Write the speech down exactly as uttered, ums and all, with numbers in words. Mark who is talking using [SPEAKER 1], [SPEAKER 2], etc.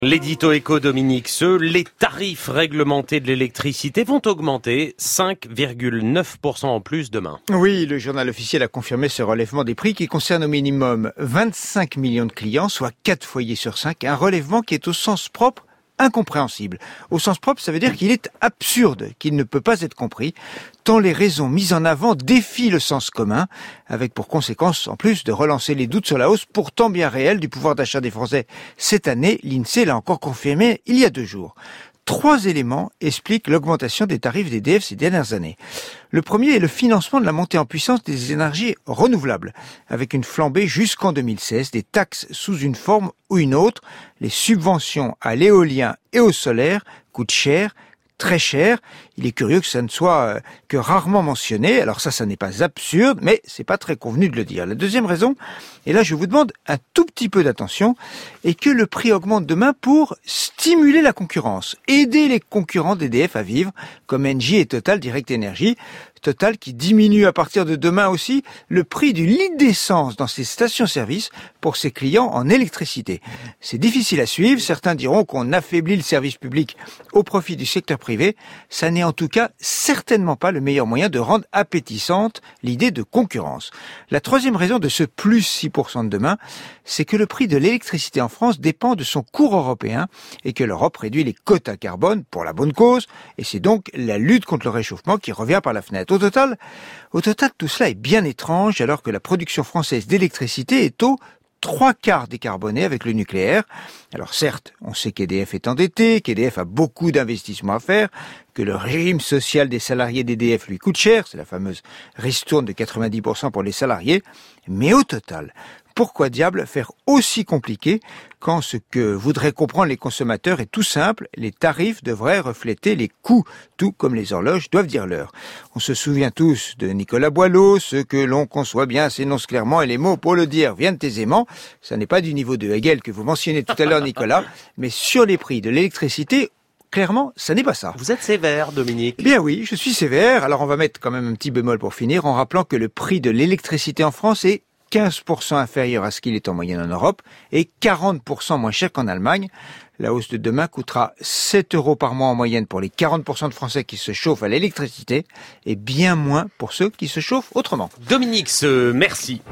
[SPEAKER 1] L'édito éco Dominique Seux, les tarifs réglementés de l'électricité vont augmenter cinq virgule neuf pour cent en plus demain.
[SPEAKER 2] Oui, le journal officiel a confirmé ce relèvement des prix qui concerne au minimum vingt-cinq millions de clients, soit quatre foyers sur cinq. Un relèvement qui est au sens propre incompréhensible. Au sens propre, ça veut dire qu'il est absurde, qu'il ne peut pas être compris, tant les raisons mises en avant défient le sens commun, avec pour conséquence, en plus, de relancer les doutes sur la hausse pourtant bien réelle du pouvoir d'achat des Français. Cette année, l'INSEE l'a encore confirmé il y a deux jours. Trois éléments expliquent l'augmentation des tarifs d'E D F ces dernières années. Le premier est le financement de la montée en puissance des énergies renouvelables, avec une flambée jusqu'en deux mille seize, des taxes sous une forme ou une autre. Les subventions à l'éolien et au solaire coûtent cher, très cher. Il est curieux que ça ne soit euh, que rarement mentionné. Alors ça, ça n'est pas absurde, mais c'est pas très convenu de le dire. La deuxième raison, et là je vous demande un tout petit peu d'attention, est que le prix augmente demain pour stimuler la concurrence, aider les concurrents d'E D F à vivre, comme Engie et Total Direct Energy. Total qui diminue à partir de demain aussi le prix du litre d'essence dans ses stations-service pour ses clients en électricité. C'est difficile à suivre. Certains diront qu'on affaiblit le service public au profit du secteur privé. Ça n'est en tout cas certainement pas le meilleur moyen de rendre appétissante l'idée de concurrence. La troisième raison de ce plus six pour cent de demain, c'est que le prix de l'électricité en France dépend de son cours européen et que l'Europe réduit les quotas carbone pour la bonne cause. Et c'est donc la lutte contre le réchauffement qui revient par la fenêtre. Au total, au total, tout cela est bien étrange alors que la production française d'électricité est au trois quarts décarbonée avec le nucléaire. Alors certes, on sait qu'E D F est endetté, qu'E D F a beaucoup d'investissements à faire, que le régime social des salariés d'E D F lui coûte cher, c'est la fameuse ristourne de quatre-vingt-dix pour cent pour les salariés, mais au total, pourquoi diable faire aussi compliqué quand ce que voudraient comprendre les consommateurs est tout simple, les tarifs devraient refléter les coûts, tout comme les horloges doivent dire l'heure. On se souvient tous de Nicolas Boileau, ce que l'on conçoit bien s'énonce clairement et les mots pour le dire viennent aisément. Ça n'est pas du niveau de Hegel que vous mentionnez tout à l'heure, Nicolas, mais sur les prix de l'électricité, clairement, ça n'est pas ça.
[SPEAKER 1] Vous êtes sévère, Dominique.
[SPEAKER 2] Eh bien oui, je suis sévère. Alors on va mettre quand même un petit bémol pour finir en rappelant que le prix de l'électricité en France est quinze pour cent inférieur à ce qu'il est en moyenne en Europe et quarante pour cent moins cher qu'en Allemagne. La hausse de demain coûtera sept euros par mois en moyenne pour les quarante pour cent de Français qui se chauffent à l'électricité et bien moins pour ceux qui se chauffent autrement.
[SPEAKER 1] Dominique Seux, merci.